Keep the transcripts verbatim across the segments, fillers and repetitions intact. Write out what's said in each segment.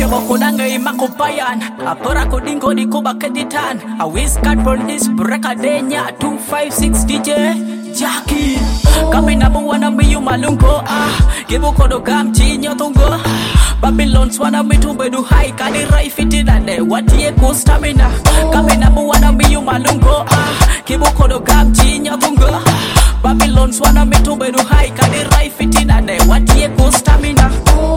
Kebo kudanga imakupayan Apora kudingo di kuba keditan A whiskat from this brekadenya two five six D J Jackie Kami nabu wana miyu malungo ah Kebo kodo gamchi nyotungo Babylon's wana mitumbe du hai Kali rai fiti dade Watiye ku stamina Kami nabu wana miyu malungo ah Kebo kodo gamchi nyotungo Babylon's wana mitumbe du hai Kali rai fiti dade Watiye ku stamina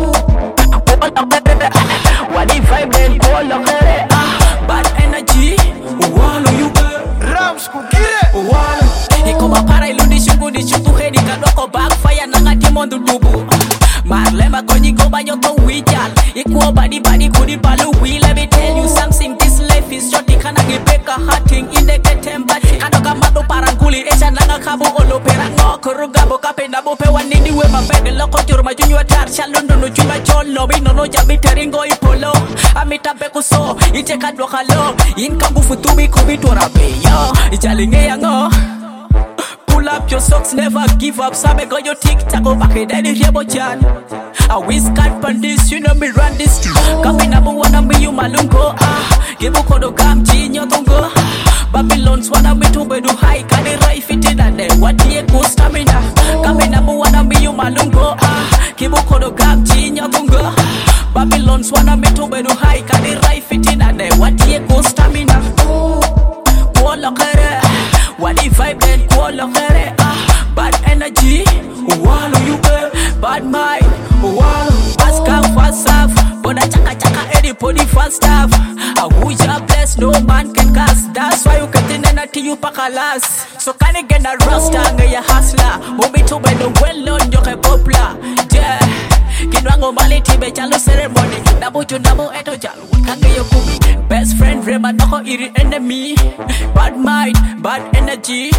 What if I been all of it? Bad energy, walo you Rams kukire walo. Iko mapara ilundi shungu di chutu hedi kadoko backfire nanga timondu dubu. Marlema konyi koba nyoto wijal. Iko badi badi kudi balu we. Let me tell you something, this life is short. Ikana gibeka hurting in the ketembati. Kadoka mado paranguli echa nanga kabu olo perango kurugabo kapenda bope wanini we mabebe loko juruma junyo tar shalondo no chuma cholo bino no jabi teringo ipolo amita bekuso ite kadwa kalo inkangu futubi kubitora beyo ichalinge yango. Pull up your socks, never give up. Sabe go your tic-tac go back in any rebo chan. I whiskat pan this, you know me run this. Kami nabu wana mi yu malungo ah. Gibu kodo gamchi nyotongo. Babylon's wana mi tumbe du hai. Kani rai fiti dade watiye ku stamina. Kami nabu wana mi yu malungo ah. Gibu kodo gamchi nyotongo. Babylon's wana mi tumbe du hai. Kani rai fiti dade watiye ku stamina. Kuolo kere What if I been kuolo kere ah. Bad energy walo you be bad mind walo aska fasaf boda chaka chaka anybody fast stuff a whoja bless no man can cast. That's why you get in until you pakalas. So can you get a rasta ngaya hustler Mobi to be no well on your popla yeah. Kinwango mali tibe chalo ceremony Nabu to nabu eto jalo Kage yo kumi Best friend rema noko iri enemy Bad mind, bad energy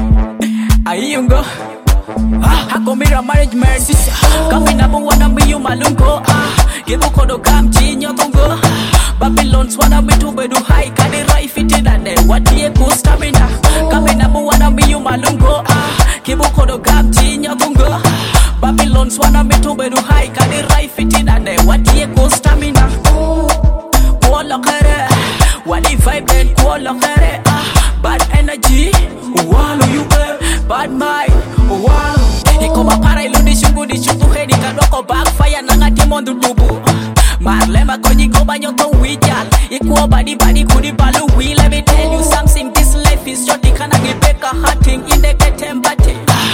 Ayungo ah, Hako mira management Kami nabu wana miyu malungo ah, Gibu kodo gamchi nyotongo Babylon's wana mitube du hai Kani rai fiti dade Watiye ku stamina Kami nabu wana miyu malungo ah, Gibu kodo gamchi nyotongo Babylon's wana mitube du hai Kani rai fiti dade Watiye ku stamina Kuolo kere What if I been kuolo kere ah, Bad energy walo you be bad mind walo. Iko mapara ilundi shungu di chutu hedi kadoko backfire nanga timondu dubu. Marlema konyi koba nyoto wijal. Iko badi badi kudi balu we. Let me tell you something, this life is short. Ikana gibeka hurting in the ketembati.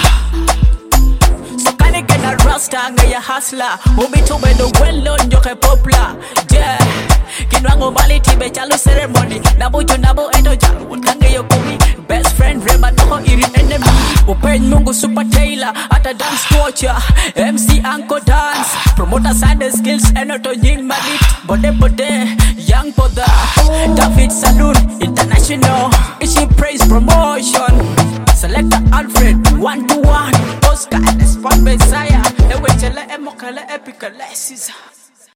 So can you get a rasta ngaya hustler Mobi to be no well on your popla yeah. Kinwango mali tibe chalo ceremony Nabu jo nabu eto jalo Kange yo kumi Best friend rema noko iri enemy Upen mungu super tailor Ata dance watcher M C Anko dance Promoter Sunday skills Enoto nying malit Bode bode Young Poda David Saloon International Ishi praise promotion Selector Alfred one to one Oscar Spot Messiah Ewe chele emokale epikale Caesar